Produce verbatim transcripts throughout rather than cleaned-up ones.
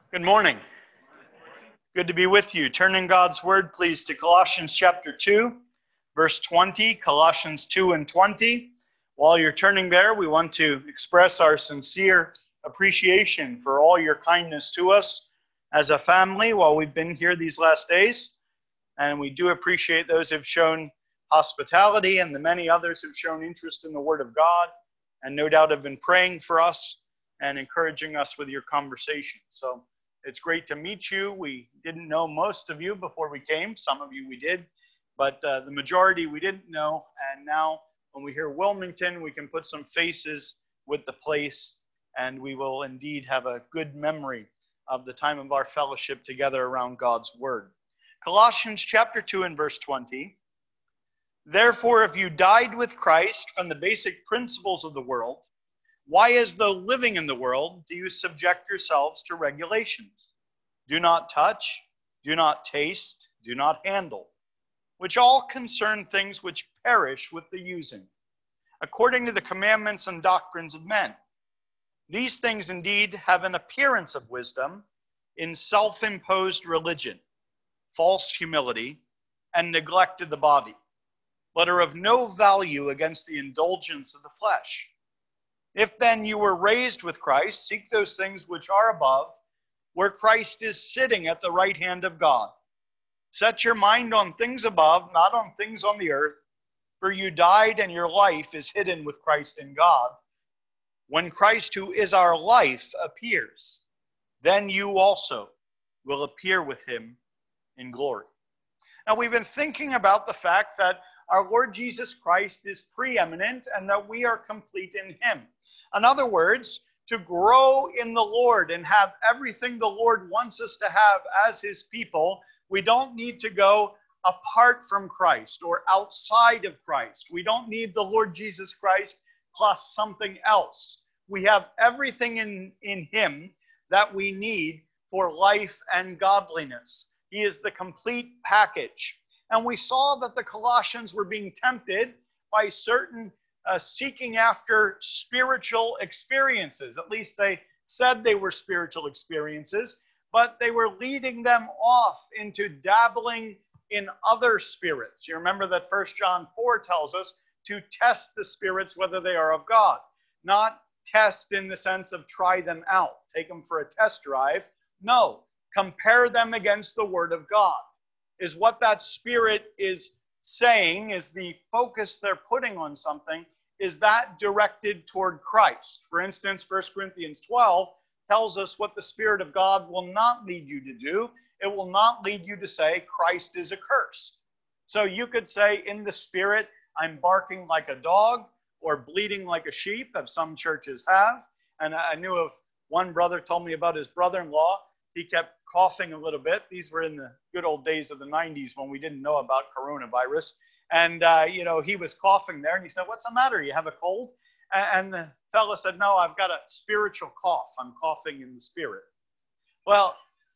Good morning. Good to be with you. Turn in God's Word, please, to Colossians chapter two, verse twenty. Colossians two and twenty. While you're turning there, we want to express our sincere appreciation for all your kindness to us as a family while we've been here these last days. And we do appreciate those who've shown hospitality and the many others who've shown interest in the Word of God and no doubt have been praying for us and encouraging us with your conversation. So it's great to meet you. We didn't know most of you before we came. Some of you we did, but uh, the majority we didn't know. And now when we hear Wilmington, we can put some faces with the place, and we will indeed have a good memory of the time of our fellowship together around God's Word. Colossians chapter two and verse twenty. Therefore, if you died with Christ from the basic principles of the world, why, as though living in the world, do you subject yourselves to regulations? Do not touch, do not taste, do not handle, which all concern things which perish with the using, according to the commandments and doctrines of men. These things indeed have an appearance of wisdom in self-imposed religion, false humility, and neglect of the body, but are of no value against the indulgence of the flesh. If then you were raised with Christ, seek those things which are above, where Christ is sitting at the right hand of God. Set your mind on things above, not on things on the earth, for you died and your life is hidden with Christ in God. When Christ, who is our life, appears, then you also will appear with him in glory. Now, we've been thinking about the fact that our Lord Jesus Christ is preeminent and that we are complete in him. In other words, to grow in the Lord and have everything the Lord wants us to have as his people, we don't need to go apart from Christ or outside of Christ. We don't need the Lord Jesus Christ plus something else. We have everything in, in him that we need for life and godliness. He is the complete package. And we saw that the Colossians were being tempted by certain uh, seeking after spiritual experiences. At least they said they were spiritual experiences, but they were leading them off into dabbling in other spirits. You remember that First John four tells us to test the spirits whether they are of God. Not test in the sense of try them out, take them for a test drive. No, compare them against the Word of God. Is what that spirit is saying, is the focus they're putting on something, is that directed toward Christ? For instance, First Corinthians twelve tells us what the Spirit of God will not lead you to do. It will not lead you to say Christ is accursed. So you could say in the Spirit, I'm barking like a dog or bleating like a sheep, as some churches have. And I knew of one brother told me about his brother-in-law. He kept coughing a little bit. These were in the good old days of the nineties when we didn't know about coronavirus. And, uh, you know, he was coughing there. And he said, what's the matter? You have a cold? And the fellow said, no, I've got a spiritual cough. I'm coughing in the spirit. Well,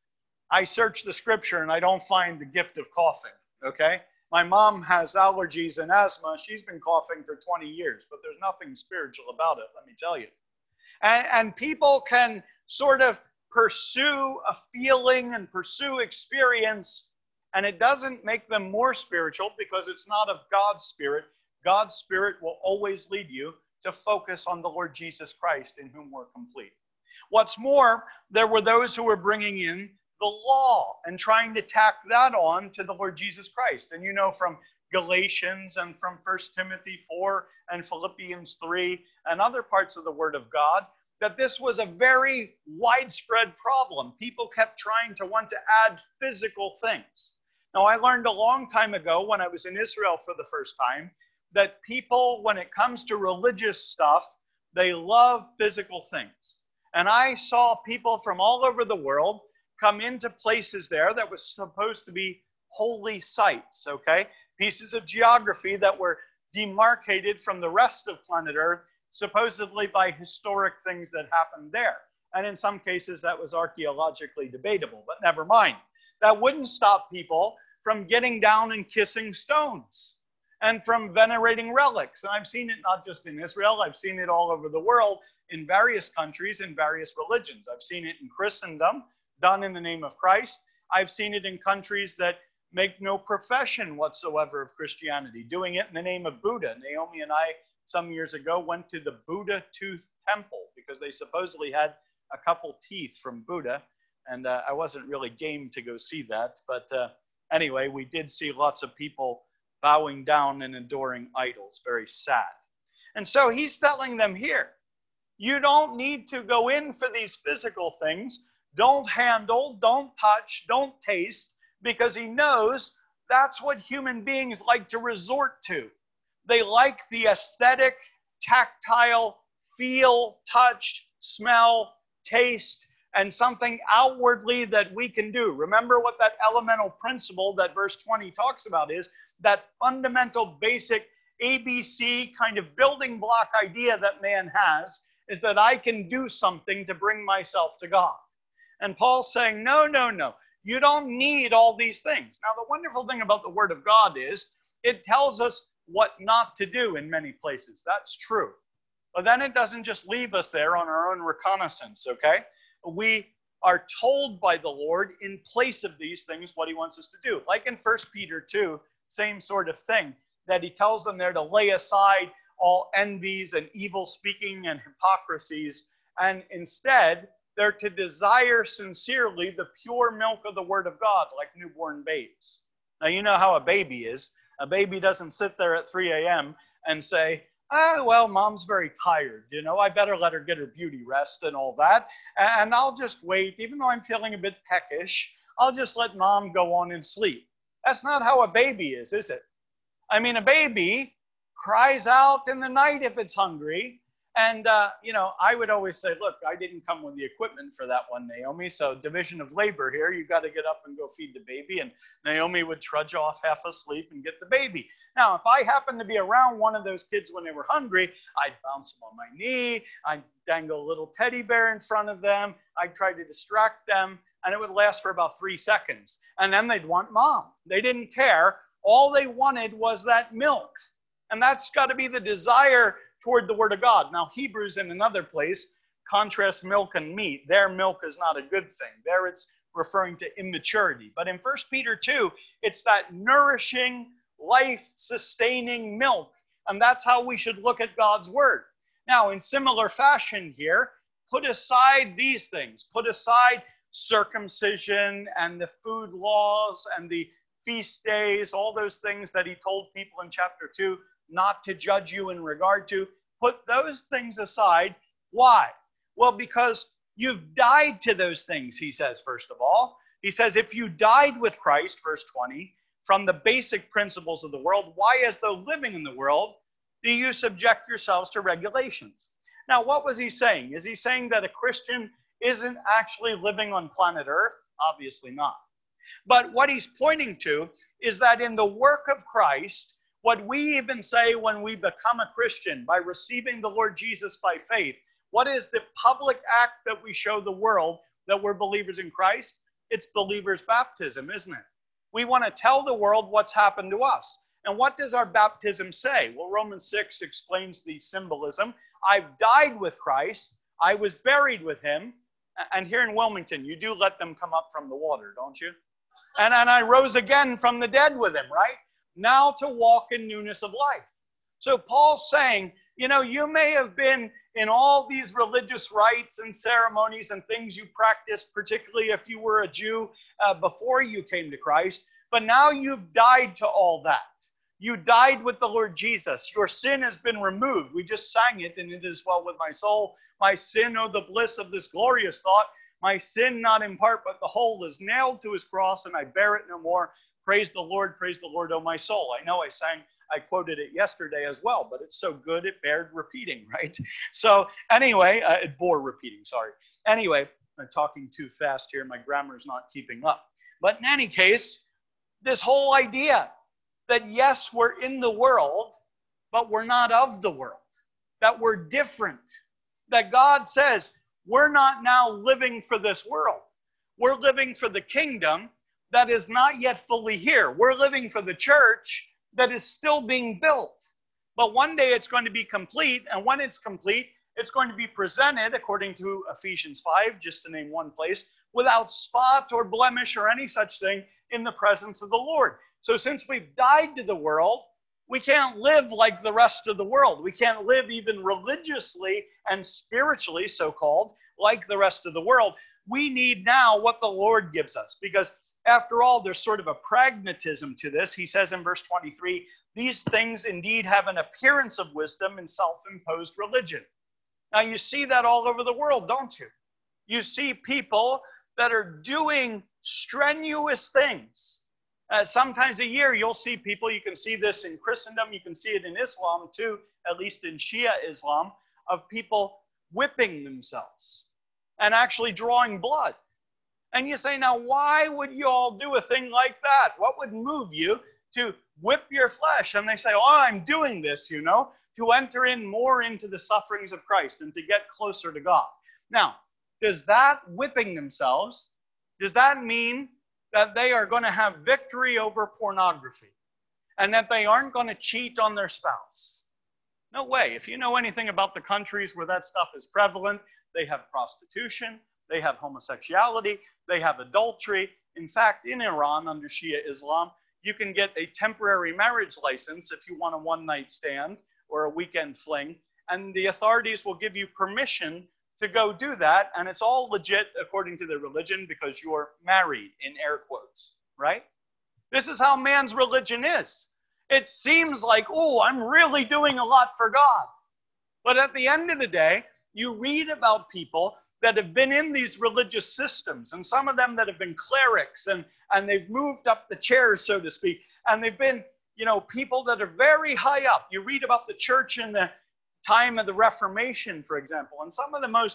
I searched the scripture and I don't find the gift of coughing, okay? My mom has allergies and asthma. She's been coughing for twenty years, but there's nothing spiritual about it, let me tell you. And, and people can sort of pursue a feeling and pursue experience, and it doesn't make them more spiritual because it's not of God's Spirit. God's Spirit will always lead you to focus on the Lord Jesus Christ, in whom we're complete. What's more, there were those who were bringing in the law and trying to tack that on to the Lord Jesus Christ. And you know from Galatians and from First Timothy four and Philippians three and other parts of the Word of God, that this was a very widespread problem. People kept trying to want to add physical things. Now, I learned a long time ago when I was in Israel for the first time that people, when it comes to religious stuff, they love physical things. And I saw people from all over the world come into places there that was supposed to be holy sites, okay? Pieces of geography that were demarcated from the rest of planet Earth, supposedly by historic things that happened there. And in some cases, that was archaeologically debatable, but never mind. That wouldn't stop people from getting down and kissing stones and from venerating relics. And I've seen it not just in Israel, I've seen it all over the world in various countries, in various religions. I've seen it in Christendom, done in the name of Christ. I've seen it in countries that make no profession whatsoever of Christianity, doing it in the name of Buddha. Naomi and I, some years ago, went to the Buddha Tooth Temple because they supposedly had a couple teeth from Buddha, and uh, I wasn't really game to go see that. But uh, anyway, we did see lots of people bowing down and adoring idols. Very sad. And so he's telling them here, you don't need to go in for these physical things. Don't handle, don't touch, don't taste, because he knows that's what human beings like to resort to. They like the aesthetic, tactile, feel, touch, smell, taste, and something outwardly that we can do. Remember what that elemental principle that verse twenty talks about is, that fundamental basic A B C kind of building block idea that man has, is that I can do something to bring myself to God. And Paul's saying, no, no, no. You don't need all these things. Now, the wonderful thing about the Word of God is it tells us what not to do in many places. That's true. But then it doesn't just leave us there on our own reconnaissance, okay? We are told by the Lord in place of these things what he wants us to do. Like in First Peter two, same sort of thing, that he tells them there to lay aside all envies and evil speaking and hypocrisies, and instead they're to desire sincerely the pure milk of the Word of God, like newborn babes. Now, you know how a baby is. A baby doesn't sit there at three a.m. and say, ah, well, mom's very tired. You know, I better let her get her beauty rest and all that. And I'll just wait, even though I'm feeling a bit peckish, I'll just let mom go on and sleep. That's not how a baby is, is it? I mean, a baby cries out in the night if it's hungry. And, uh, you know, I would always say, look, I didn't come with the equipment for that one, Naomi. So division of labor here, you got to get up and go feed the baby. And Naomi would trudge off half asleep and get the baby. Now, if I happened to be around one of those kids when they were hungry, I'd bounce them on my knee. I'd dangle a little teddy bear in front of them. I'd try to distract them. And it would last for about three seconds. And then they'd want mom. They didn't care. All they wanted was that milk. And that's got to be the desire toward the Word of God. Now, Hebrews in another place contrasts milk and meat. Their milk is not a good thing. There it's referring to immaturity. But in First Peter two, it's that nourishing, life-sustaining milk. And that's how we should look at God's Word. Now, in similar fashion here, put aside these things. Put aside circumcision and the food laws and the feast days, all those things that he told people in chapter two not to judge you in regard to. Put those things aside. Why? Well, because you've died to those things, he says, first of all. He says, if you died with Christ, verse twenty, from the basic principles of the world, why, as though living in the world, do you subject yourselves to regulations? Now, what was he saying? Is he saying that a Christian isn't actually living on planet Earth? Obviously not. But what he's pointing to is that in the work of Christ, what we even say when we become a Christian by receiving the Lord Jesus by faith, what is the public act that we show the world that we're believers in Christ? It's believers' baptism, isn't it? We want to tell the world what's happened to us. And what does our baptism say? Well, Romans six explains the symbolism. I've died with Christ. I was buried with him. And here in Wilmington, you do let them come up from the water, don't you? And, and I rose again from the dead with him, right? Now to walk in newness of life. So Paul's saying, you know, you may have been in all these religious rites and ceremonies and things you practiced, particularly if you were a Jew uh, before you came to Christ, but now you've died to all that. You died with the Lord Jesus. Your sin has been removed. We just sang it, and it is well with my soul. My sin, oh, the bliss of this glorious thought. My sin, not in part, but the whole, is nailed to his cross, and I bear it no more. Praise the Lord, praise the Lord, oh my soul. I know I sang, I quoted it yesterday as well, but it's so good it bared repeating, right? So anyway, uh, it bore repeating, sorry. Anyway, I'm talking too fast here. My grammar's not keeping up. But in any case, this whole idea that yes, we're in the world, but we're not of the world, that we're different, that God says we're not now living for this world. We're living for the kingdom that is not yet fully here. We're living for the church that is still being built. But one day it's going to be complete, and when it's complete, it's going to be presented, according to Ephesians five, just to name one place, without spot or blemish or any such thing in the presence of the Lord. So since we've died to the world, we can't live like the rest of the world. We can't live even religiously and spiritually, so-called, like the rest of the world. We need now what the Lord gives us, because after all, there's sort of a pragmatism to this. He says in verse twenty-three, these things indeed have an appearance of wisdom in self-imposed religion. Now you see that all over the world, don't you? You see people that are doing strenuous things. Uh, sometimes a year you'll see people, you can see this in Christendom, you can see it in Islam too, at least in Shia Islam, of people whipping themselves and actually drawing blood. And you say, now why would you all do a thing like that? What would move you to whip your flesh? And they say, oh, I'm doing this, you know, to enter in more into the sufferings of Christ and to get closer to God. Now, does that whipping themselves, does that mean that they are going to have victory over pornography and that they aren't going to cheat on their spouse? No way. If you know anything about the countries where that stuff is prevalent, they have prostitution, they have homosexuality, they have adultery. In fact, in Iran, under Shia Islam, you can get a temporary marriage license if you want a one-night stand or a weekend fling, and the authorities will give you permission to go do that, and it's all legit according to their religion because you're married, in air quotes, right? This is how man's religion is. It seems like, oh, I'm really doing a lot for God. But at the end of the day, you read about people that have been in these religious systems, and some of them that have been clerics, and, and they've moved up the chairs, so to speak, and they've been, you know, people that are very high up. You read about the church in the time of the Reformation, for example, and some of the most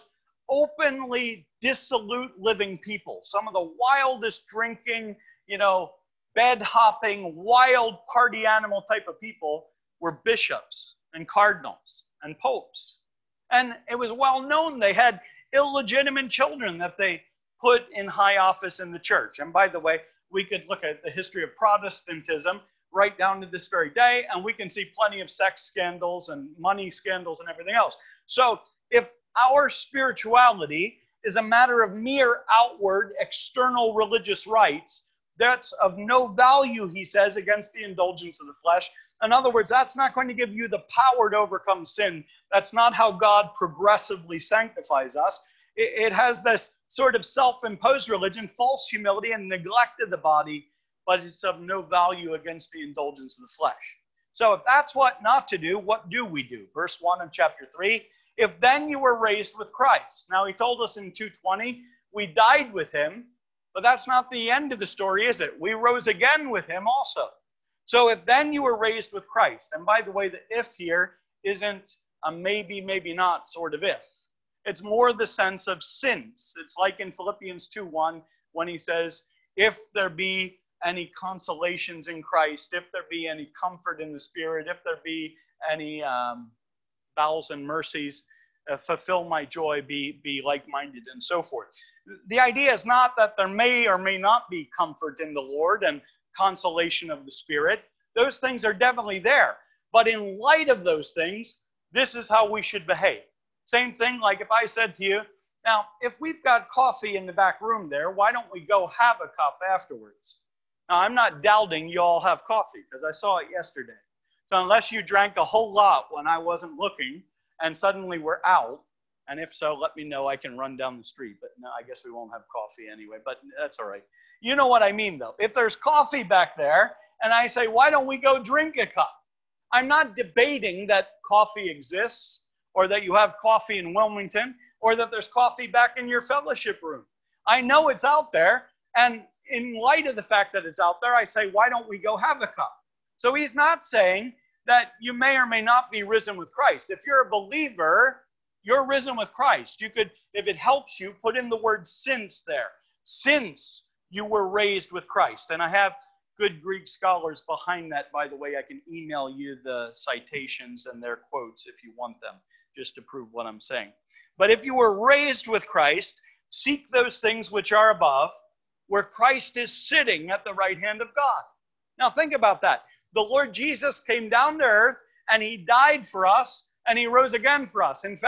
openly dissolute living people, some of the wildest drinking, you know, bed hopping, wild party animal type of people were bishops and cardinals and popes. And it was well known they had illegitimate children that they put in high office in the church. And by the way, we could look at the history of Protestantism right down to this very day, and we can see plenty of sex scandals and money scandals and everything else. So if our spirituality is a matter of mere outward, external religious rites, that's of no value, he says, against the indulgence of the flesh. In other words, that's not going to give you the power to overcome sin. That's not how God progressively sanctifies us. It, it has this sort of self-imposed religion, false humility, and neglect of the body, but it's of no value against the indulgence of the flesh. So if that's what not to do, what do we do? Verse one of chapter three, if then you were raised with Christ. Now he told us in two twenty, we died with him, but that's not the end of the story, is it? We rose again with him also. So if then you were raised with Christ, and by the way, the if here isn't a maybe, maybe not sort of if. It's more the sense of since. It's like in Philippians two one when he says, if there be any consolations in Christ, if there be any comfort in the Spirit, if there be any um, bowels and mercies, uh, fulfill my joy, be, be like-minded, and so forth. The idea is not that there may or may not be comfort in the Lord and consolation of the Spirit. Those things are definitely there. But in light of those things, this is how we should behave. Same thing like if I said to you, now, if we've got coffee in the back room there, why don't we go have a cup afterwards? Now, I'm not doubting you all have coffee because I saw it yesterday. So unless you drank a whole lot when I wasn't looking and suddenly we're out, and if so, let me know. I can run down the street. But no, I guess we won't have coffee anyway, but that's all right. You know what I mean, though. If there's coffee back there, and I say, why don't we go drink a cup? I'm not debating that coffee exists, or that you have coffee in Wilmington, or that there's coffee back in your fellowship room. I know it's out there, and in light of the fact that it's out there, I say, why don't we go have a cup? So he's not saying that you may or may not be risen with Christ. If you're a believer, you're risen with Christ. You could, if it helps you, put in the word since there. Since you were raised with Christ. And I have good Greek scholars behind that, by the way. I can email you the citations and their quotes if you want them, just to prove what I'm saying. But if you were raised with Christ, seek those things which are above, where Christ is sitting at the right hand of God. Now think about that. The Lord Jesus came down to earth, and he died for us, and he rose again for us. In fact,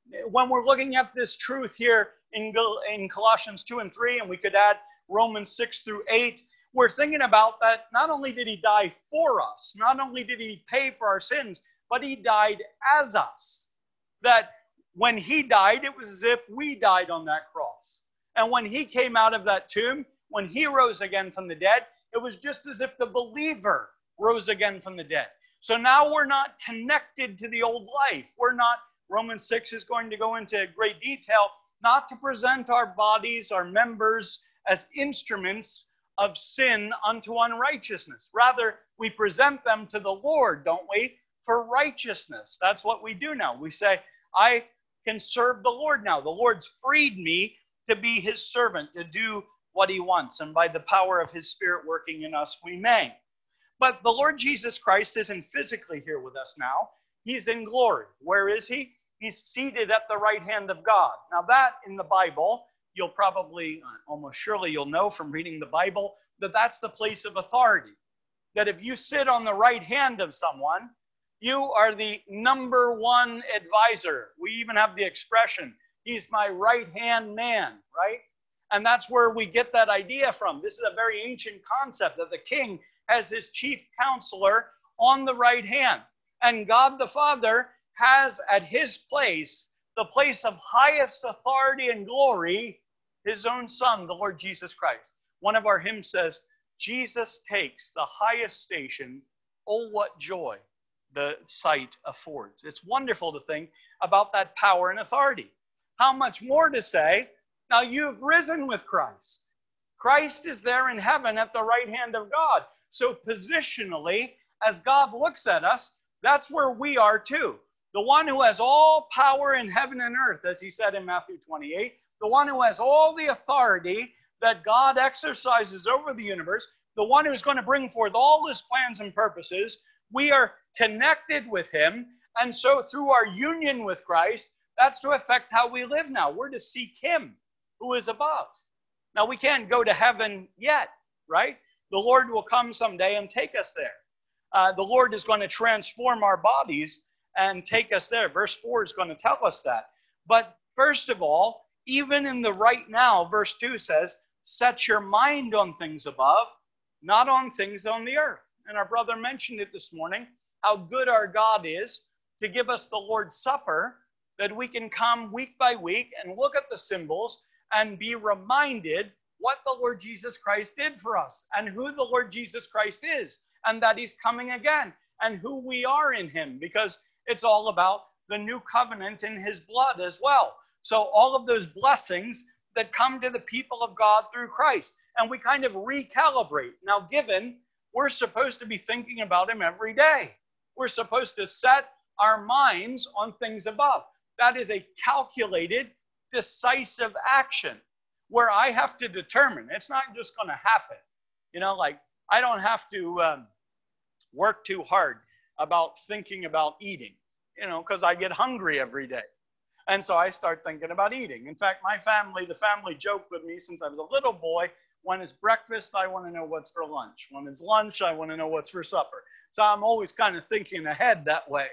when we're looking at this truth here in, in Colossians two and three, and we could add Romans six through eight, we're thinking about that not only did he die for us, not only did he pay for our sins, but he died as us. That when he died, it was as if we died on that cross. And when he came out of that tomb, when he rose again from the dead, it was just as if the believer rose again from the dead. So now we're not connected to the old life. We're not, Romans six is going to go into great detail, not to present our bodies, our members, as instruments of sin unto unrighteousness. Rather, we present them to the Lord, don't we, for righteousness. That's what we do now. We say, I can serve the Lord now. The Lord's freed me to be his servant, to do what he wants. And by the power of his Spirit working in us, we may. But the Lord Jesus Christ isn't physically here with us now. He's in glory. Where is he? He's seated at the right hand of God. Now that in the Bible, you'll probably, almost surely you'll know from reading the Bible, that that's the place of authority. That if you sit on the right hand of someone, you are the number one advisor. We even have the expression, he's my right-hand man, right? And that's where we get that idea from. This is a very ancient concept that the king has his chief counselor on the right hand. And God the Father has at his place, the place of highest authority and glory, his own Son, the Lord Jesus Christ. One of our hymns says, Jesus takes the highest station, oh what joy the sight affords. It's wonderful to think about that power and authority. How much more to say, now you've risen with Christ. Christ is there in heaven at the right hand of God. So positionally, as God looks at us, that's where we are too. The one who has all power in heaven and earth, as he said in Matthew twenty-eight, the one who has all the authority that God exercises over the universe, the one who's going to bring forth all his plans and purposes, we are connected with him. And so through our union with Christ, that's to affect how we live now. We're to seek him who is above. Now, we can't go to heaven yet, right? The Lord will come someday and take us there. Uh, the Lord is going to transform our bodies and take us there. Verse four is going to tell us that. But first of all, even in the right now, verse two says, set your mind on things above, not on things on the earth. And our brother mentioned it this morning, how good our God is to give us the Lord's Supper, that we can come week by week and look at the symbols and be reminded what the Lord Jesus Christ did for us and who the Lord Jesus Christ is and that he's coming again and who we are in him, because it's all about the new covenant in his blood as well. So all of those blessings that come to the people of God through Christ. And we kind of recalibrate. Now, given we're supposed to be thinking about him every day. We're supposed to set our minds on things above. That is a calculated, decisive action where I have to determine. It's not just going to happen. You know, like I don't have to um, work too hard about thinking about eating, you know, because I get hungry every day. And so I start thinking about eating. In fact, my family, the family joked with me since I was a little boy, when it's breakfast, I want to know what's for lunch. When it's lunch, I want to know what's for supper. So I'm always kind of thinking ahead that way.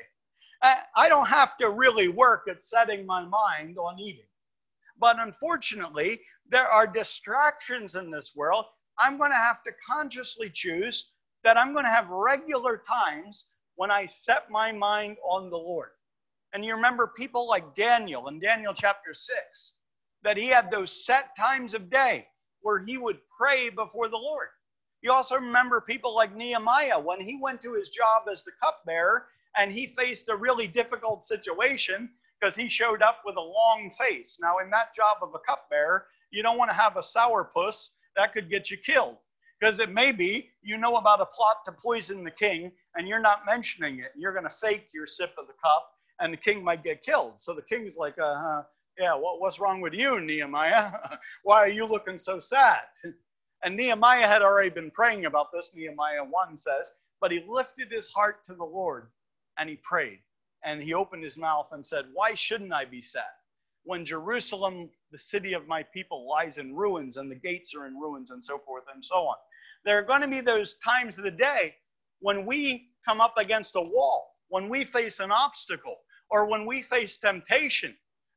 I don't have to really work at setting my mind on eating. But unfortunately, there are distractions in this world. I'm going to have to consciously choose that I'm going to have regular times when I set my mind on the Lord. And you remember people like Daniel in Daniel chapter six, that he had those set times of day where he would pray before the Lord. You also remember people like Nehemiah when he went to his job as the cupbearer and he faced a really difficult situation because he showed up with a long face. Now, in that job of a cupbearer, you don't want to have a sourpuss that could get you killed, because it may be you know about a plot to poison the king and you're not mentioning it. You're going to fake your sip of the cup and the king might get killed. So the king's like, uh, yeah, what, what's wrong with you, Nehemiah? Why are you looking so sad? And Nehemiah had already been praying about this. Nehemiah one says, but he lifted his heart to the Lord and he prayed. And he opened his mouth and said, why shouldn't I be sad? When Jerusalem, the city of my people, lies in ruins and the gates are in ruins and so forth and so on. There are going to be those times of the day when we come up against a wall, when we face an obstacle, or when we face temptation.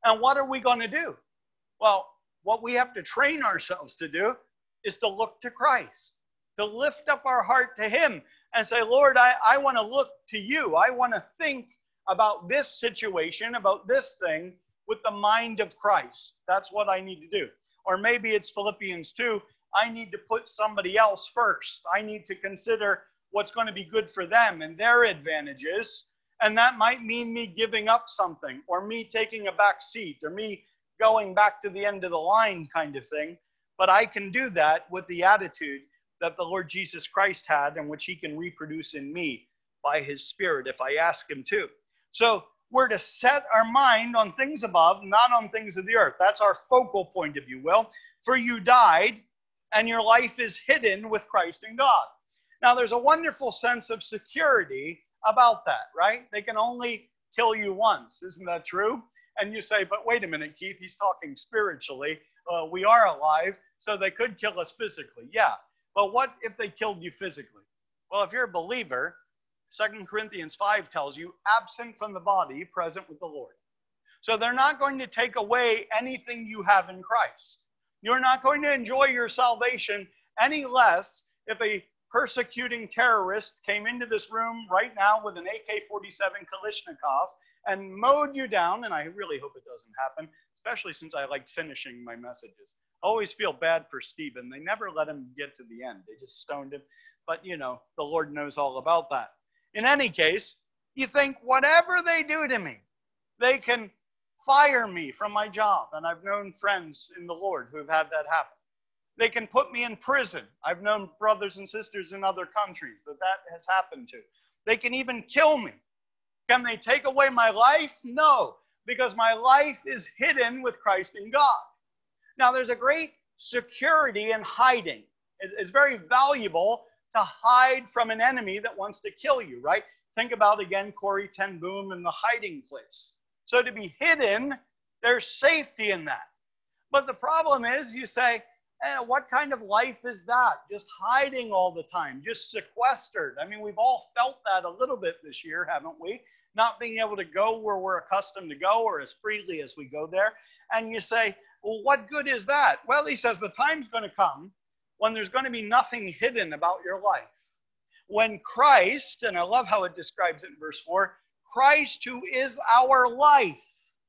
And what are we going to do? Well, what we have to train ourselves to do is to look to Christ, to lift up our heart to him and say, Lord, I, I want to look to you. I want to think about this situation, about this thing with the mind of Christ. That's what I need to do. Or maybe it's Philippians two. I need to put somebody else first. I need to consider what's going to be good for them and their advantages. And that might mean me giving up something, or me taking a back seat, or me going back to the end of the line kind of thing. But I can do that with the attitude that the Lord Jesus Christ had, and which he can reproduce in me by his Spirit if I ask him to. So we're to set our mind on things above, not on things of the earth. That's our focal point, if you will. For you died, and your life is hidden with Christ in God. Now, there's a wonderful sense of security about that, right? They can only kill you once. Isn't that true? And you say, but wait a minute, Keith, he's talking spiritually. Uh, we are alive, so they could kill us physically. Yeah, but what if they killed you physically? Well, if you're a believer, Second Corinthians five tells you, absent from the body, present with the Lord. So they're not going to take away anything you have in Christ. You're not going to enjoy your salvation any less if a persecuting terrorist came into this room right now with an A K forty-seven Kalashnikov and mowed you down, and I really hope it doesn't happen, especially since I like finishing my messages. I always feel bad for Stephen. They never let him get to the end. They just stoned him. But, you know, the Lord knows all about that. In any case, you think whatever they do to me, they can fire me from my job. And I've known friends in the Lord who have had that happen. They can put me in prison. I've known brothers and sisters in other countries that that has happened to. They can even kill me. Can they take away my life? No, because my life is hidden with Christ in God. Now, there's a great security in hiding. It's very valuable to hide from an enemy that wants to kill you, right? Think about, again, Corrie ten Boom and the hiding place. So to be hidden, there's safety in that. But the problem is, you say, eh, what kind of life is that? Just hiding all the time, just sequestered. I mean, we've all felt that a little bit this year, haven't we? Not being able to go where we're accustomed to go, or as freely as we go there. And you say, well, what good is that? Well, he says the time's going to come when there's going to be nothing hidden about your life. When Christ, and I love how it describes it in verse four, Christ who is our life.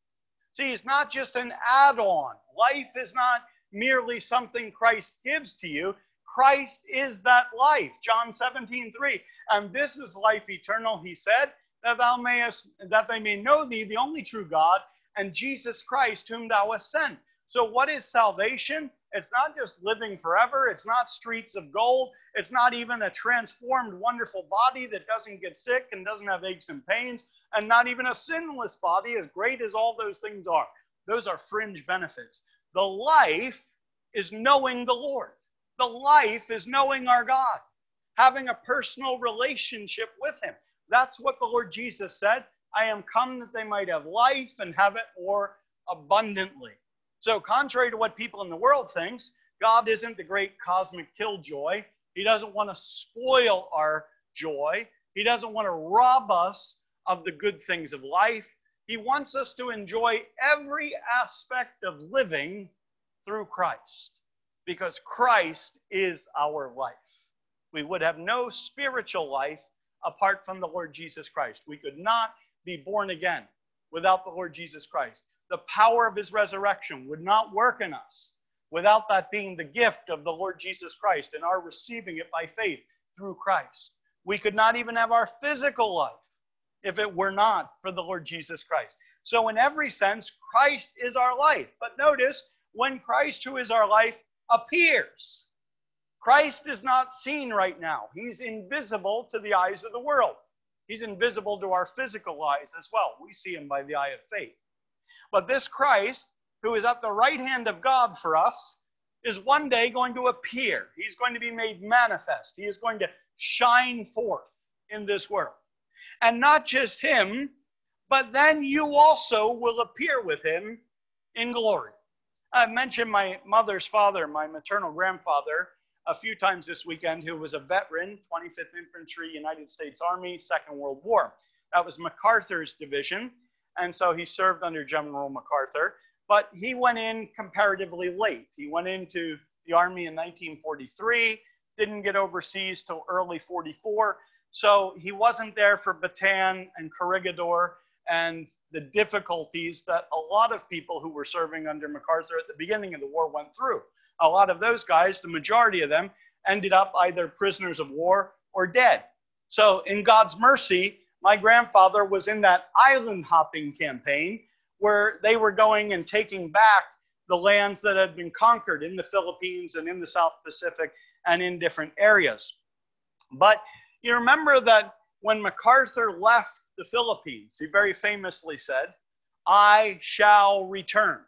See, it's not just an add-on. Life is not merely something Christ gives to you. Christ is that life. John seventeen three. And this is life eternal, he said, that thou mayest, that they may know thee, the only true God, and Jesus Christ, whom thou hast sent. So what is salvation? It's not just living forever. It's not streets of gold. It's not even a transformed, wonderful body that doesn't get sick and doesn't have aches and pains, and not even a sinless body, as great as all those things are. Those are fringe benefits. The life is knowing the Lord. The life is knowing our God, having a personal relationship with him. That's what the Lord Jesus said. I am come that they might have life and have it more abundantly. So contrary to what people in the world thinks, God isn't the great cosmic killjoy. He doesn't want to spoil our joy. He doesn't want to rob us of the good things of life. He wants us to enjoy every aspect of living through Christ, because Christ is our life. We would have no spiritual life apart from the Lord Jesus Christ. We could not be born again without the Lord Jesus Christ. The power of his resurrection would not work in us without that being the gift of the Lord Jesus Christ and our receiving it by faith through Christ. We could not even have our physical life if it were not for the Lord Jesus Christ. So in every sense, Christ is our life. But notice, when Christ, who is our life, appears, Christ is not seen right now. He's invisible to the eyes of the world. He's invisible to our physical eyes as well. We see him by the eye of faith. But this Christ, who is at the right hand of God for us, is one day going to appear. He's going to be made manifest. He is going to shine forth in this world. And not just him, but then you also will appear with him in glory. I've mentioned my mother's father, my maternal grandfather, a few times this weekend, who was a veteran, twenty-fifth Infantry, United States Army, Second World War. That was MacArthur's division. and so he served under General MacArthur, but he went in comparatively late. He went into the Army in nineteen forty-three, didn't get overseas till early forty-four, so he wasn't there for Bataan and Corregidor and the difficulties that a lot of people who were serving under MacArthur at the beginning of the war went through. A lot of those guys, the majority of them, ended up either prisoners of war or dead. So in God's mercy, my grandfather was in that island hopping campaign where they were going and taking back the lands that had been conquered in the Philippines and in the South Pacific and in different areas. But you remember that when MacArthur left the Philippines, he very famously said, "I shall return."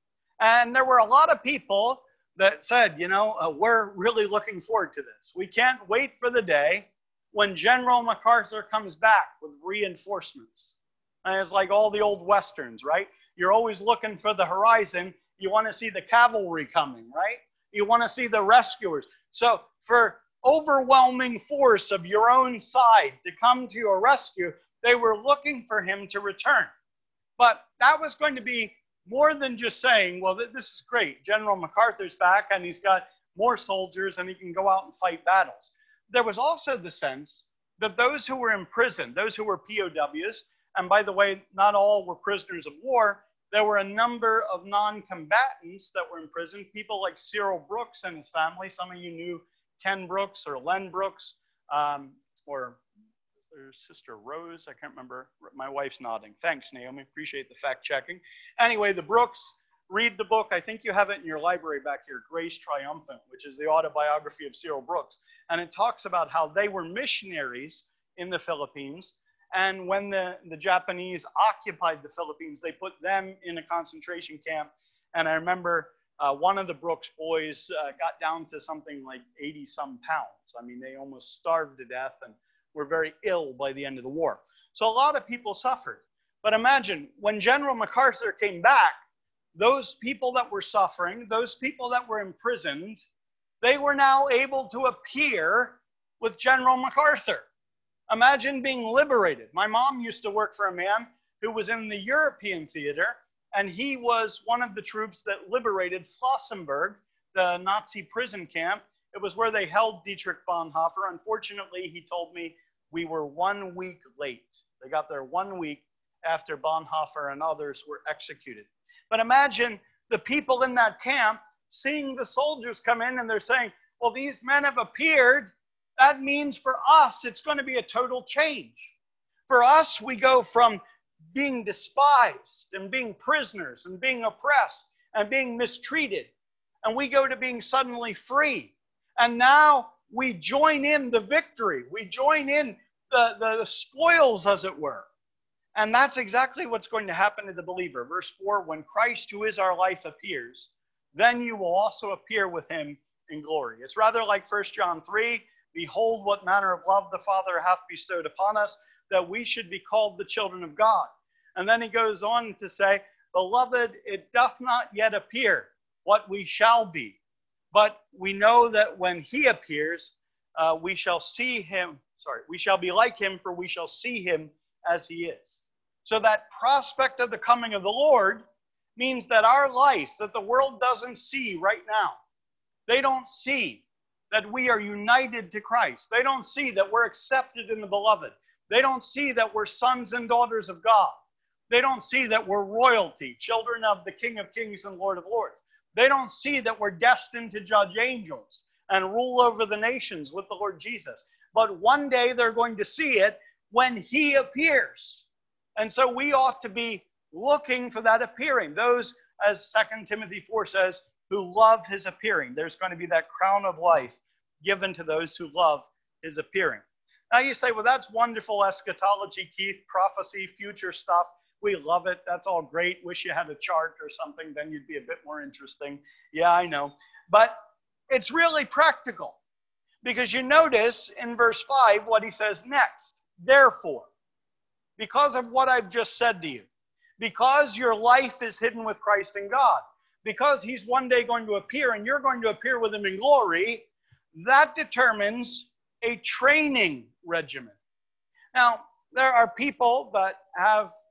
And there were a lot of people that said, you know, uh, we're really looking forward to this. We can't wait for the day when General MacArthur comes back with reinforcements. And it's like all the old Westerns, right? You're always looking for the horizon. You want to see the cavalry coming, right? You want to see the rescuers. So for overwhelming force of your own side to come to your rescue, they were looking for him to return. But that was going to be more than just saying, well, this is great. General MacArthur's back and he's got more soldiers and he can go out and fight battles. There was also the sense that those who were in prison, those who were P O Ws, and by the way, not all were prisoners of war, there were a number of non-combatants that were in prison, people like Cyril Brooks and his family. Some of you knew Ken Brooks or Len Brooks, um, or their sister Rose, I can't remember. My wife's nodding. Thanks, Naomi. Appreciate the fact checking. Anyway, the Brooks, read the book. I think you have it in your library back here, Grace Triumphant, which is the autobiography of Cyril Brooks. And it talks about how they were missionaries in the Philippines. And when the, the Japanese occupied the Philippines, they put them in a concentration camp. And I remember uh, one of the Brooks boys uh, got down to something like eighty some pounds. I mean, they almost starved to death and were very ill by the end of the war. So a lot of people suffered. But imagine, when General MacArthur came back, those people that were suffering, those people that were imprisoned, they were now able to appear with General MacArthur. Imagine being liberated. My mom used to work for a man who was in the European theater, and he was one of the troops that liberated Flossenburg, the Nazi prison camp. It was where they held Dietrich Bonhoeffer. Unfortunately, he told me we were one week late. They got there one week after Bonhoeffer and others were executed. But imagine the people in that camp seeing the soldiers come in and they're saying, well, these men have appeared. That means for us, it's going to be a total change. For us, we go from being despised and being prisoners and being oppressed and being mistreated, and we go to being suddenly free. And now we join in the victory. We join in the, the, the spoils, as it were. And that's exactly what's going to happen to the believer. Verse four, when Christ, who is our life, appears, then you will also appear with him in glory. It's rather like First John three, behold what manner of love the Father hath bestowed upon us, that we should be called the children of God. And then he goes on to say, beloved, it doth not yet appear what we shall be. But we know that when he appears, uh, we shall see him, sorry, we shall be like him, for we shall see him as he is. So that prospect of the coming of the Lord means that our life, that the world doesn't see right now, they don't see that we are united to Christ. They don't see that we're accepted in the beloved. They don't see that we're sons and daughters of God. They don't see that we're royalty, children of the King of Kings and Lord of Lords. They don't see that we're destined to judge angels and rule over the nations with the Lord Jesus. But one day they're going to see it when he appears. And so we ought to be looking for that appearing. Those, as Second Timothy four says, who love his appearing. There's going to be that crown of life given to those who love his appearing. Now you say, well, that's wonderful eschatology, Keith, prophecy, future stuff. We love it. That's all great. Wish you had a chart or something. Then you'd be a bit more interesting. Yeah, I know. But it's really practical. Because you notice in verse five what he says next. Therefore, because of what I've just said to you, because your life is hidden with Christ in God, because he's one day going to appear and you're going to appear with him in glory, that determines a training regimen. Now, there are people that have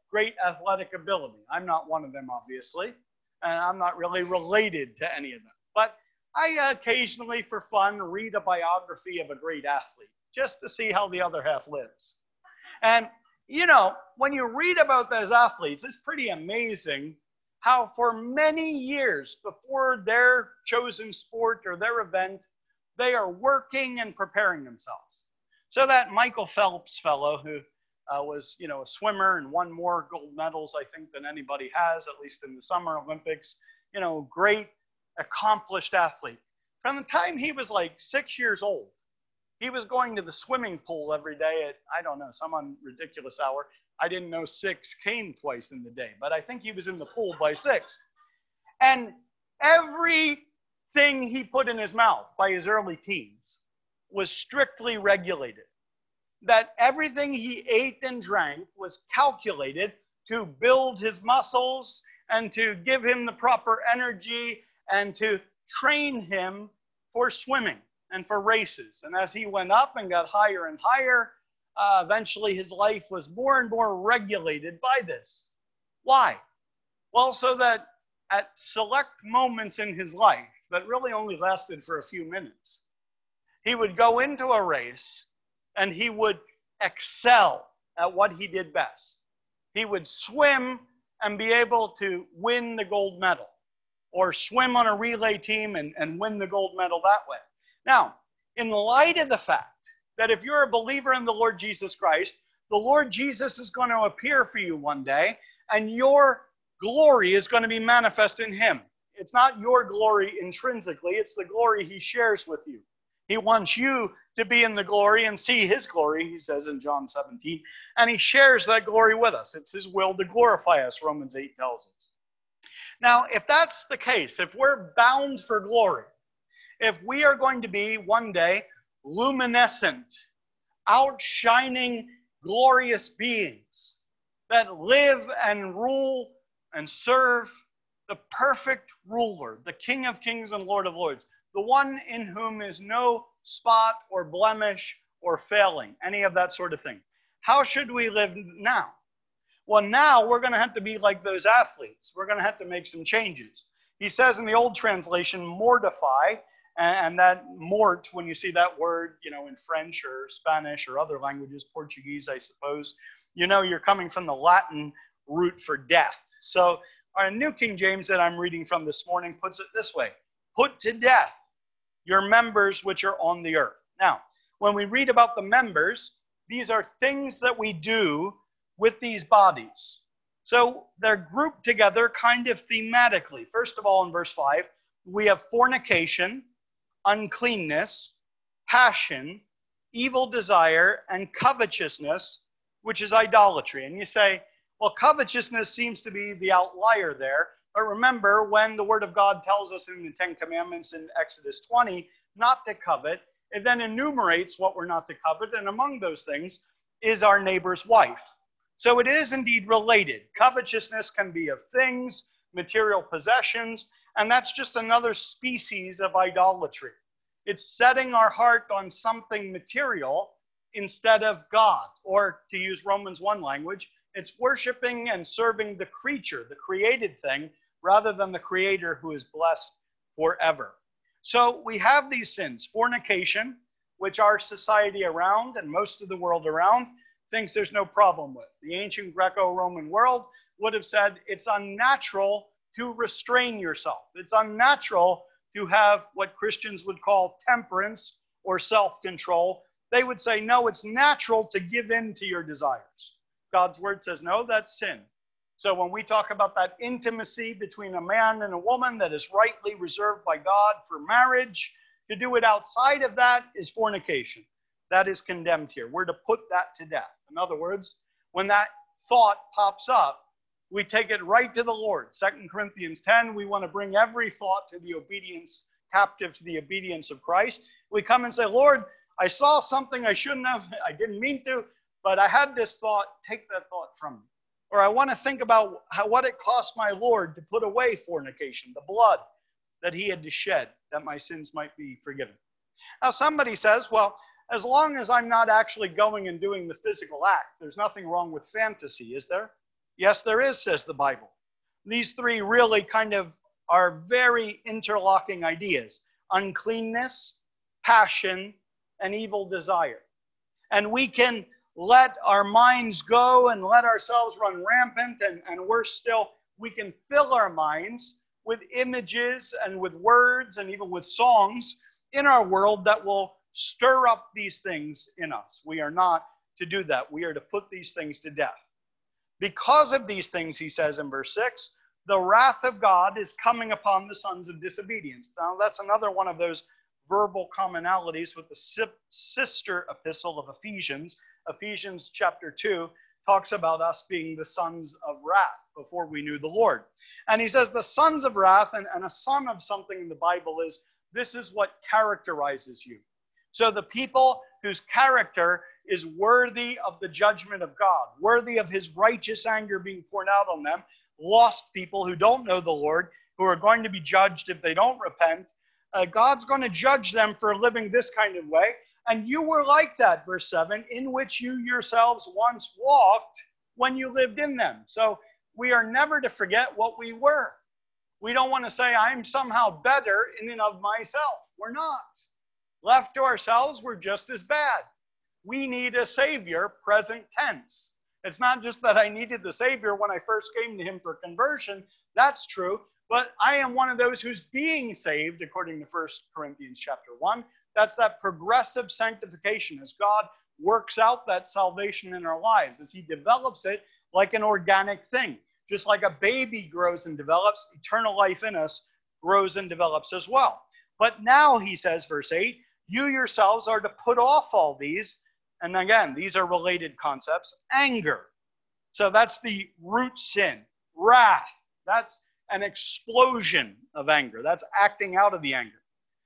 great athletic ability. I'm not one of them, obviously, and I'm not really related to any of them. But I occasionally, for fun, read a biography of a great athlete, just to see how the other half lives. And, you know, when you read about those athletes, it's pretty amazing how for many years before their chosen sport or their event, they are working and preparing themselves. So that Michael Phelps fellow who uh, was, you know, a swimmer and won more gold medals, I think, than anybody has, at least in the Summer Olympics, you know, great, accomplished athlete. From the time he was like six years old, he was going to the swimming pool every day at, I don't know, some ridiculous hour. I didn't know six came twice in the day, but I think he was in the pool by six. And everything he put in his mouth by his early teens was strictly regulated. That everything he ate and drank was calculated to build his muscles and to give him the proper energy and to train him for swimming and for races. And as he went up and got higher and higher, uh, eventually his life was more and more regulated by this. Why? Well, so that at select moments in his life that really only lasted for a few minutes, he would go into a race and he would excel at what he did best. He would swim and be able to win the gold medal, or swim on a relay team and, and win the gold medal that way. Now, in light of the fact that if you're a believer in the Lord Jesus Christ, the Lord Jesus is going to appear for you one day, and your glory is going to be manifest in him. It's not your glory intrinsically, it's the glory he shares with you. He wants you to be in the glory and see his glory, he says in John seventeen, and he shares that glory with us. It's his will to glorify us, Romans eight tells us. Now, if that's the case, if we're bound for glory, if we are going to be one day luminescent, outshining, glorious beings that live and rule and serve the perfect ruler, the King of Kings and Lord of Lords, the one in whom is no spot or blemish or failing, any of that sort of thing. How should we live now? Well, now we're going to have to be like those athletes. We're going to have to make some changes. He says in the old translation, mortify, and that mort, when you see that word, you know, in French or Spanish or other languages, Portuguese, I suppose, you know you're coming from the Latin root for death. So our New King James that I'm reading from this morning puts it this way: put to death your members which are on the earth. Now, when we read about the members, these are things that we do with these bodies. So they're grouped together kind of thematically. First of all, in verse five, we have fornication, uncleanness, passion, evil desire, and covetousness, which is idolatry. And you say, well, covetousness seems to be the outlier there. But remember, when the Word of God tells us in the Ten Commandments in Exodus twenty not to covet, it then enumerates what we're not to covet, and among those things is our neighbor's wife. So it is indeed related. Covetousness can be of things, material possessions, and that's just another species of idolatry. It's setting our heart on something material instead of God. Or to use Romans one language, it's worshiping and serving the creature, the created thing, rather than the Creator who is blessed forever. So we have these sins. Fornication, which our society around and most of the world around thinks there's no problem with. The ancient Greco-Roman world would have said it's unnatural to restrain yourself. It's unnatural to have what Christians would call temperance or self-control. They would say, no, it's natural to give in to your desires. God's word says, no, that's sin. So when we talk about that intimacy between a man and a woman that is rightly reserved by God for marriage, to do it outside of that is fornication. That is condemned here. We're to put that to death. In other words, when that thought pops up, we take it right to the Lord. Second Corinthians ten, we want to bring every thought to the obedience, captive to the obedience of Christ. We come and say, Lord, I saw something I shouldn't have, I didn't mean to, but I had this thought, take that thought from me. Or I want to think about how, what it cost my Lord to put away fornication, the blood that he had to shed, that my sins might be forgiven. Now somebody says, well, as long as I'm not actually going and doing the physical act, there's nothing wrong with fantasy, is there? Yes, there is, says the Bible. These three really kind of are very interlocking ideas: uncleanness, passion, and evil desire. And we can let our minds go and let ourselves run rampant, and, and worse still, we can fill our minds with images and with words and even with songs in our world that will stir up these things in us. We are not to do that. We are to put these things to death. Because of these things, he says in verse six, the wrath of God is coming upon the sons of disobedience. Now, that's another one of those verbal commonalities with the sister epistle of Ephesians. Ephesians chapter two talks about us being the sons of wrath before we knew the Lord. And he says the sons of wrath, and, and a son of something in the Bible is, this is what characterizes you. So the people whose character is worthy of the judgment of God, worthy of his righteous anger being poured out on them, lost people who don't know the Lord, who are going to be judged if they don't repent, uh, God's going to judge them for living this kind of way. And you were like that, verse seven, in which you yourselves once walked when you lived in them. So we are never to forget what we were. We don't want to say, I'm somehow better in and of myself. We're not. Left to ourselves, we're just as bad. We need a Savior, present tense. It's not just that I needed the Savior when I first came to him for conversion. That's true. But I am one of those who's being saved, according to First Corinthians chapter one. That's that progressive sanctification as God works out that salvation in our lives, as he develops it like an organic thing. Just like a baby grows and develops, eternal life in us grows and develops as well. But now, he says, verse eight, you yourselves are to put off all these. And again, these are related concepts. Anger. So that's the root sin. Wrath. That's an explosion of anger. That's acting out of the anger.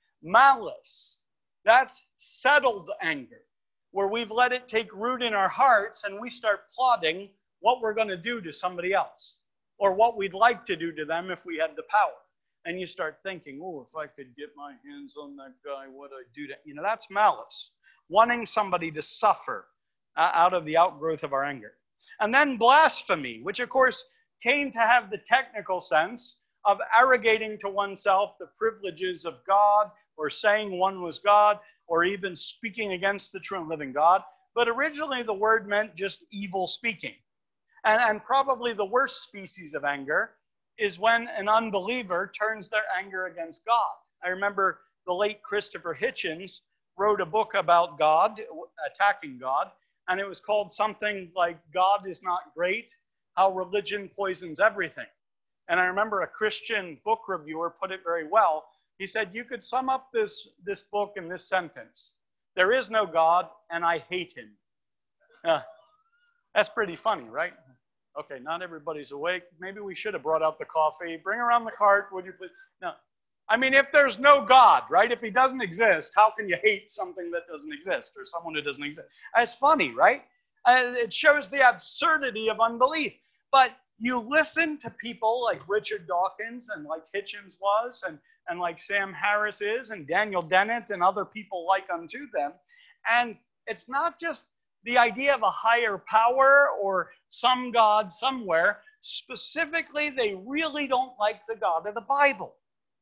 Malice. That's settled anger, where we've let it take root in our hearts and we start plotting what we're going to do to somebody else, or what we'd like to do to them if we had the power. And you start thinking, oh, if I could get my hands on that guy, what'd I do to, you know, that's malice. Wanting somebody to suffer uh, out of the outgrowth of our anger. And then blasphemy, which of course came to have the technical sense of arrogating to oneself the privileges of God, or saying one was God, or even speaking against the true and living God. But originally the word meant just evil speaking. And, and probably the worst species of anger is when an unbeliever turns their anger against God. I remember the late Christopher Hitchens wrote a book about God, attacking God, and it was called something like God is Not Great, How Religion Poisons Everything. And I remember a Christian book reviewer put it very well. He said, you could sum up this, this book in this sentence: there is no God, and I hate him. Uh, that's pretty funny, right? Okay, not everybody's awake. Maybe we should have brought out the coffee. Bring around the cart, would you please? No. I mean, if there's no God, right? If he doesn't exist, how can you hate something that doesn't exist, or someone who doesn't exist? It's funny, right? Uh, it shows the absurdity of unbelief. But you listen to people like Richard Dawkins and like Hitchens was, and, and like Sam Harris is, and Daniel Dennett and other people like unto them. And it's not just the idea of a higher power or some God somewhere. Specifically, they really don't like the God of the Bible.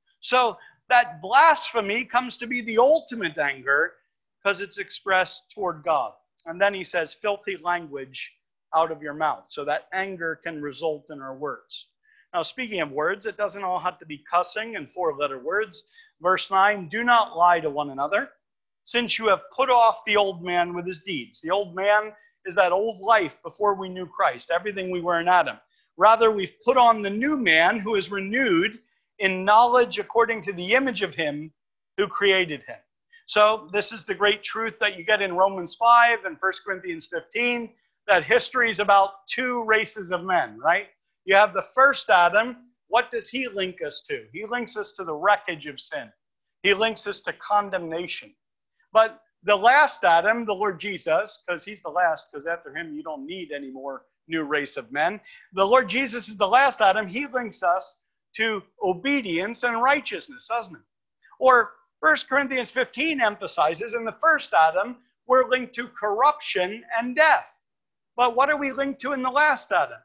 So that blasphemy comes to be the ultimate anger because it's expressed toward God. And then he says, filthy language out of your mouth. So that anger can result in our words. Now, speaking of words, it doesn't all have to be cussing and four-letter words. Verse nine, do not lie to one another, since you have put off the old man with his deeds. The old man is that old life before we knew Christ, everything we were in Adam. Rather, we've put on the new man who is renewed in knowledge according to the image of him who created him. So this is the great truth that you get in Romans five and First Corinthians fifteen, that history is about two races of men, right? You have the first Adam. What does he link us to? He links us to the wreckage of sin. He links us to condemnation. But the last Adam, the Lord Jesus, because he's the last, because after him you don't need any more new race of men. The Lord Jesus is the last Adam. He links us to obedience and righteousness, doesn't it? Or First Corinthians fifteen emphasizes in the first Adam, we're linked to corruption and death. But what are we linked to in the last Adam?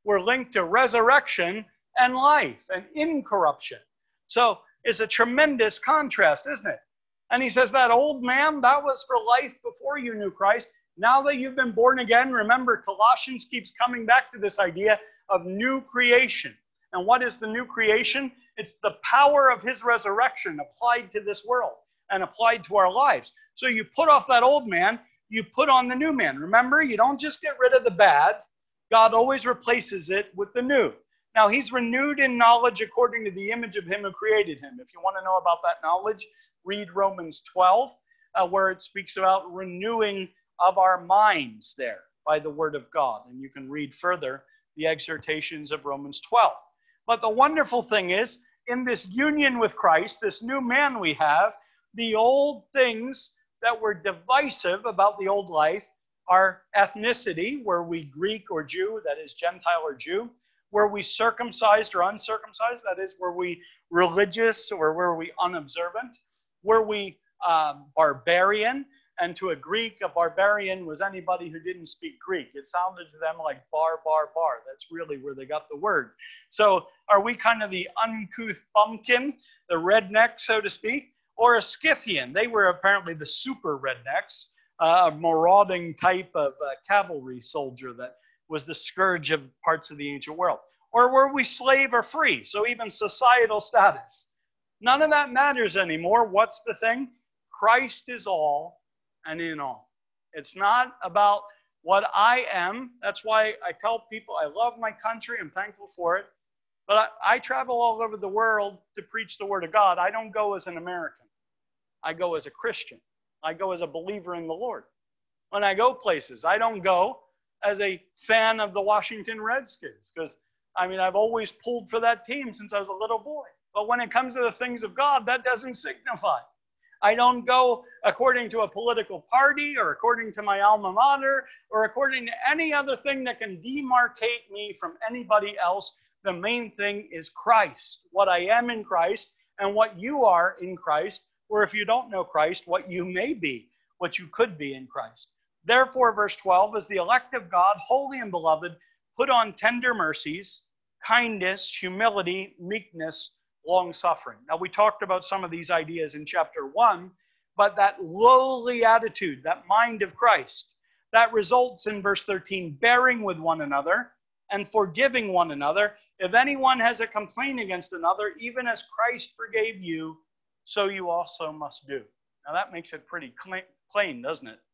were linked to resurrection and life and incorruption. So it's a tremendous contrast, isn't it? And he says that old man, that was for life before you knew Christ. Now that you've been born again, remember, Colossians keeps coming back to this idea of new creation. And what is the new creation? It's the power of his resurrection applied to this world and applied to our lives. So you put off that old man, you put on the new man. Remember, you don't just get rid of the bad. God always replaces it with the new. Now, he's renewed in knowledge according to the image of him who created him. If you want to know about that knowledge, read Romans twelve, uh, where it speaks about renewing of our minds there by the word of God. And you can read further the exhortations of Romans twelve. But the wonderful thing is, in this union with Christ, this new man we have, the old things that were divisive about the old life, our ethnicity, were we Greek or Jew, that is Gentile or Jew, were we circumcised or uncircumcised, that is, were we religious or were we unobservant, were we um, barbarian, and to a Greek, a barbarian was anybody who didn't speak Greek. It sounded to them like bar, bar, bar. That's really where they got the word. So are we kind of the uncouth bumpkin, the redneck, so to speak, or a Scythian? They were apparently the super rednecks, uh, a marauding type of uh, cavalry soldier that was the scourge of parts of the ancient world. Or were we slave or free? So even societal status. None of that matters anymore. What's the thing? Christ is all and in all. It's not about what I am. That's why I tell people I love my country. I'm thankful for it. But I, I travel all over the world to preach the word of God. I don't go as an American. I go as a Christian. I go as a believer in the Lord. When I go places, I don't go as a fan of the Washington Redskins, because, I mean, I've always pulled for that team since I was a little boy. But when it comes to the things of God, that doesn't signify. I don't go according to a political party or according to my alma mater or according to any other thing that can demarcate me from anybody else. The main thing is Christ, what I am in Christ and what you are in Christ, or if you don't know Christ, what you may be, what you could be in Christ. Therefore, verse twelve, as the elect of God, holy and beloved, put on tender mercies, kindness, humility, meekness, long-suffering. Now, we talked about some of these ideas in chapter one, but that lowly attitude, that mind of Christ, that results in verse thirteen, bearing with one another and forgiving one another. If anyone has a complaint against another, even as Christ forgave you, so you also must do. Now, that makes it pretty plain, doesn't it?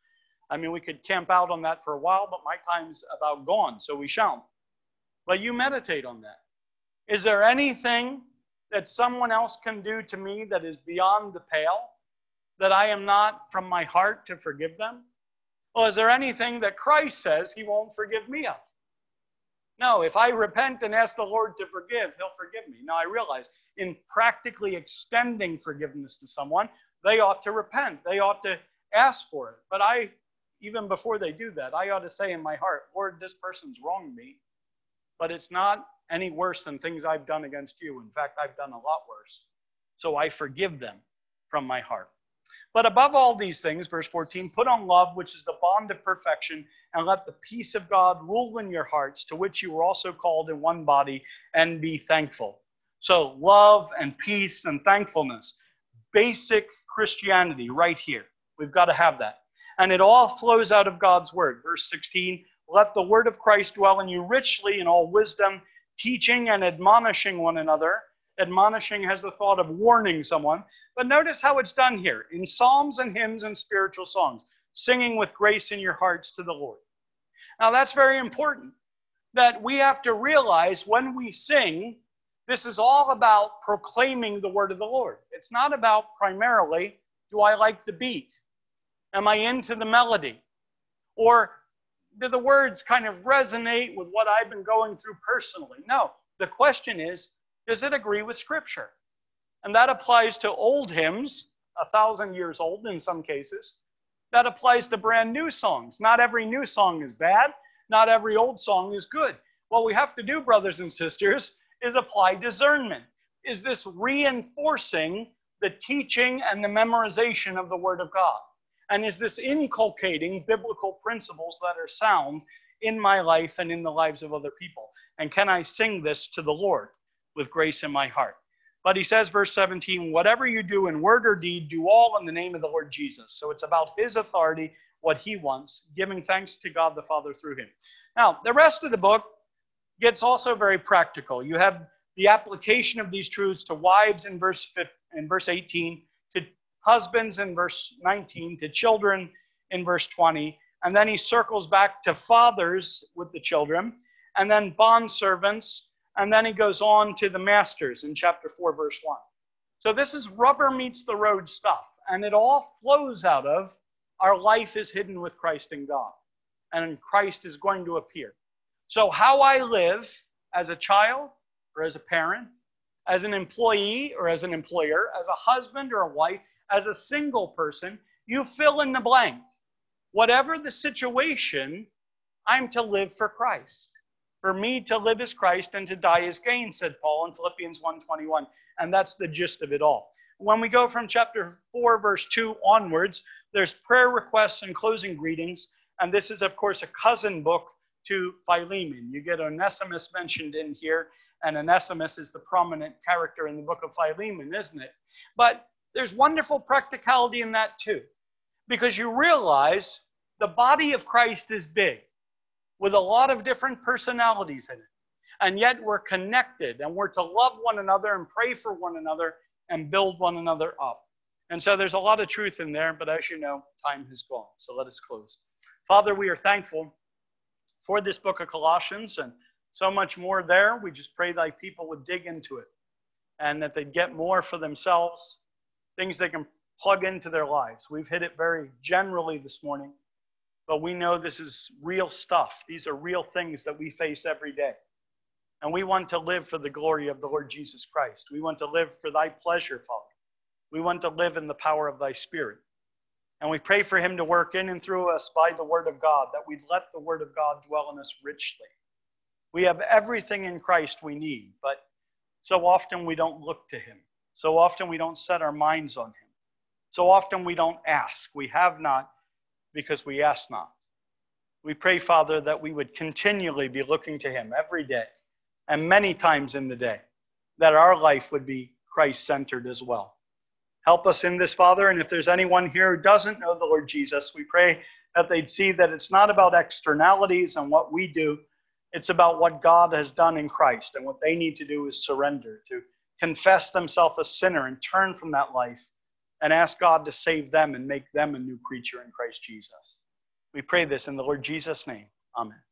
I mean, we could camp out on that for a while, but my time's about gone, so we shan't. But you meditate on that. Is there anything that someone else can do to me that is beyond the pale, that I am not from my heart to forgive them? Well, is there anything that Christ says he won't forgive me of? No, if I repent and ask the Lord to forgive, he'll forgive me. Now, I realize in practically extending forgiveness to someone, they ought to repent. They ought to ask for it. But I, even before they do that, I ought to say in my heart, Lord, this person's wronged me, but it's not any worse than things I've done against you. In fact, I've done a lot worse. So I forgive them from my heart. But above all these things, verse fourteen, put on love, which is the bond of perfection, and let the peace of God rule in your hearts, to which you were also called in one body, and be thankful. So love and peace and thankfulness, basic Christianity right here. We've got to have that. And it all flows out of God's word. Verse sixteen, let the word of Christ dwell in you richly in all wisdom, teaching and admonishing one another. Admonishing has the thought of warning someone. But notice how it's done here. In psalms and hymns and spiritual songs. Singing with grace in your hearts to the Lord. Now that's very important. That we have to realize when we sing, this is all about proclaiming the word of the Lord. It's not about primarily, do I like the beat? Am I into the melody? Or do the words kind of resonate with what I've been going through personally? No. The question is, does it agree with Scripture? And that applies to old hymns, a thousand years old in some cases. That applies to brand new songs. Not every new song is bad. Not every old song is good. What we have to do, brothers and sisters, is apply discernment. Is this reinforcing the teaching and the memorization of the Word of God? And is this inculcating biblical principles that are sound in my life and in the lives of other people? And can I sing this to the Lord with grace in my heart? But he says, verse seventeen, whatever you do in word or deed, do all in the name of the Lord Jesus. So it's about his authority, what he wants, giving thanks to God the Father through him. Now, the rest of the book gets also very practical. You have the application of these truths to wives in verse in verse eighteen, to husbands in verse nineteen, to children in verse twenty, and then he circles back to fathers with the children, and then bondservants, and then he goes on to the masters in chapter four, verse one. So this is rubber meets the road stuff, and it all flows out of our life is hidden with Christ in God, and Christ is going to appear. So how I live as a child or as a parent, as an employee or as an employer, as a husband or a wife, as a single person, you fill in the blank. Whatever the situation, I'm to live for Christ. For me to live is Christ and to die is gain, said Paul in Philippians one twenty-one. And that's the gist of it all. When we go from chapter four, verse two onwards, there's prayer requests and closing greetings. And this is, of course, a cousin book to Philemon. You get Onesimus mentioned in here, and Onesimus is the prominent character in the book of Philemon, isn't it? But there's wonderful practicality in that too, because you realize the body of Christ is big, with a lot of different personalities in it. And yet we're connected, and we're to love one another and pray for one another and build one another up. And so there's a lot of truth in there, but as you know, time has gone. So let us close. Father, we are thankful for this book of Colossians and so much more there. We just pray thy people would dig into it and that they'd get more for themselves, things they can plug into their lives. We've hit it very generally this morning, but we know this is real stuff. These are real things that we face every day. And we want to live for the glory of the Lord Jesus Christ. We want to live for thy pleasure, Father. We want to live in the power of thy Spirit. And we pray for him to work in and through us by the word of God, that we'd let the word of God dwell in us richly. We have everything in Christ we need, but so often we don't look to him. So often we don't set our minds on him. So often we don't ask. We have not because we ask not. We pray, Father, that we would continually be looking to him every day and many times in the day, that our life would be Christ-centered as well. Help us in this, Father, and if there's anyone here who doesn't know the Lord Jesus, we pray that they'd see that it's not about externalities and what we do. It's about what God has done in Christ, and what they need to do is surrender, to confess themselves a sinner and turn from that life and ask God to save them and make them a new creature in Christ Jesus. We pray this in the Lord Jesus' name. Amen.